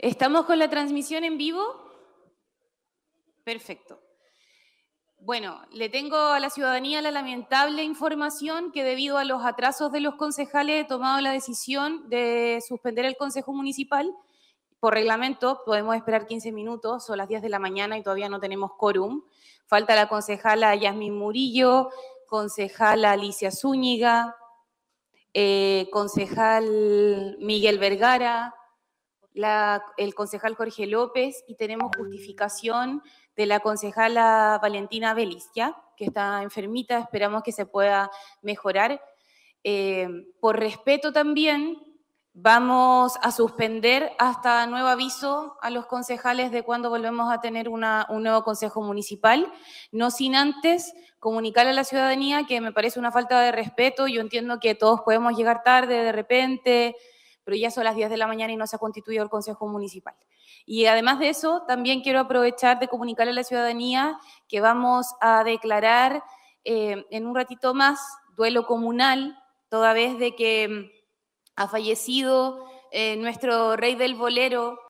¿Estamos con la transmisión en vivo? Perfecto. Bueno, le tengo a la ciudadanía la lamentable información que debido a los atrasos de los concejales he tomado la decisión de suspender el Consejo Municipal. Por reglamento podemos esperar 15 minutos, son las 10 de la mañana y todavía no tenemos quórum. Falta la concejala Yasmín Murillo, concejala Alicia Zúñiga, concejal Miguel Vergara, el concejal Jorge López, y tenemos justificación de la concejala Valentina Vélez, ¿ya? Que está enfermita, esperamos que se pueda mejorar. Por respeto también, vamos a suspender hasta nuevo aviso a los concejales de cuándo volvemos a tener un nuevo consejo municipal, no sin antes comunicar a la ciudadanía que me parece una falta de respeto. Yo entiendo que todos podemos llegar tarde de repente, pero ya son las 10 de la mañana y no se ha constituido el Consejo Municipal. Y además de eso, también quiero aprovechar de comunicarle a la ciudadanía que vamos a declarar en un ratito más duelo comunal, toda vez de que ha fallecido nuestro rey del bolero,